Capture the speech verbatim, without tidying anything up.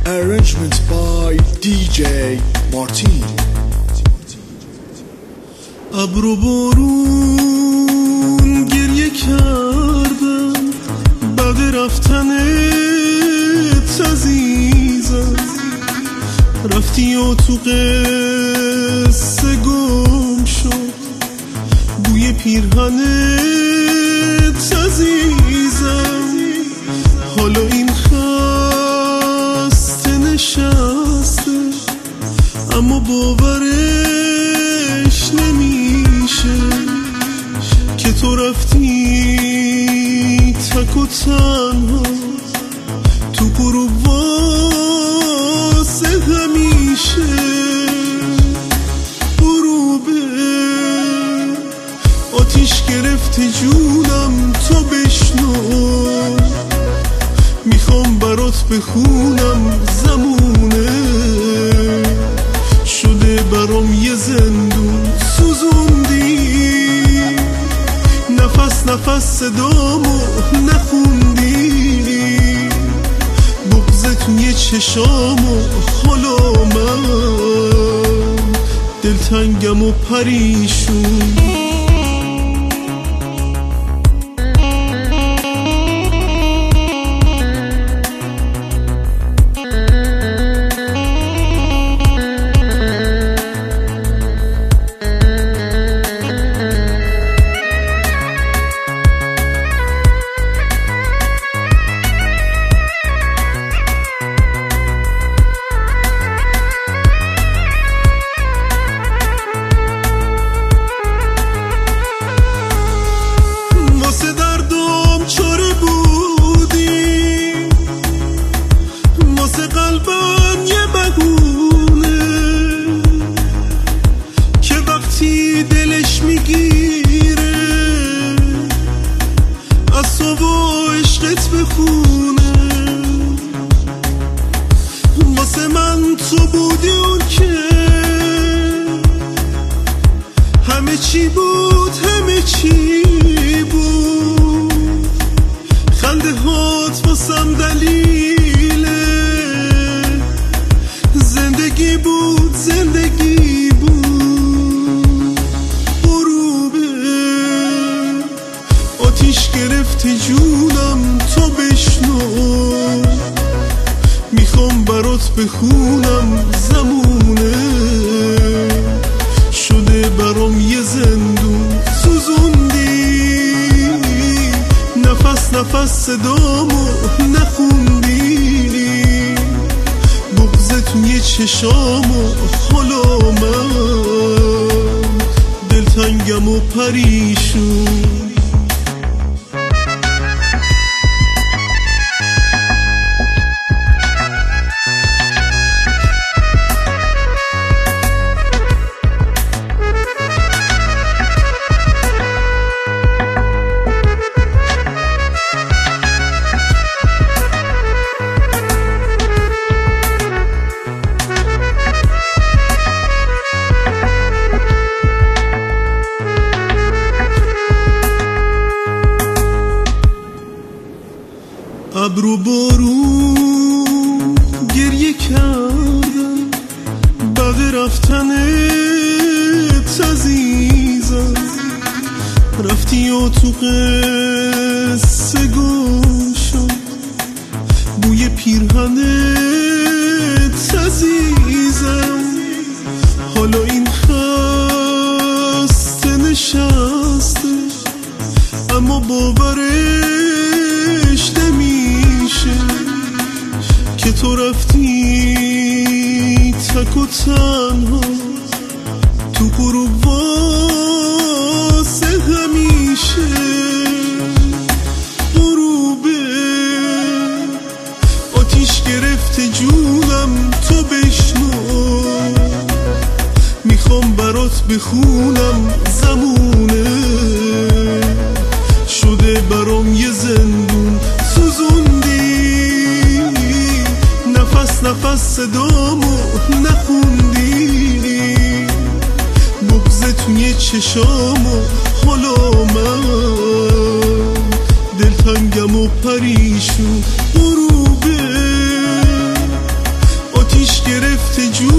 Arrangement by دی جی مارتین. ابر و بارون گریه کردم بعد رفتنت عزیزم، رفتی و تو قصه گم شد بوی پیرهنت عزیزم. حالا این خسته نشسته اما باورش نمیشه که تو رفتی تک و تنها تو غروب واسه همیشه. غروبه آتیش گرفته جونم تو بشنو، میخوام برات بخونم زمونه شده برام یه زندون. سوزوندی نفس نفس صدامو نخوندی، بغض توی چشامو. حالا من دلتنگم و پریشون. دلش میگیره از تو و عشقت بخونه. واسه من تو بودی اون که همه چی بود، همه چی بود. خنده هات واسم دلیله زندگی بود، زندگی بود. آتیش گرفته جونم تو بشنو، میخوام برات بخونم زمونه شده برام یه زندون. سوزوندی نفس نفس صدامو نخوندی، بغض توی چشامو. حالا من دلتنگم و پریشون. ابر و بارون گریه کردم بعد رفتنت عزیزم، رفتی و تو قصه گم شد بوی پیرهنت عزیزم. حالا این خسته نشسته اما باورش نمیشه که تو رفتی تک و تنها تو غروب واسه همیشه. غروبه آتیش گرفته جونم تو بشنو، میخوام برات بخونم زمونه شده برام یه زندون. سوزوندی نفس نفس صدامو نخوندی، بغض توی چشامو. حالا من دلتنگم و پریشون. غروبه گرفته جون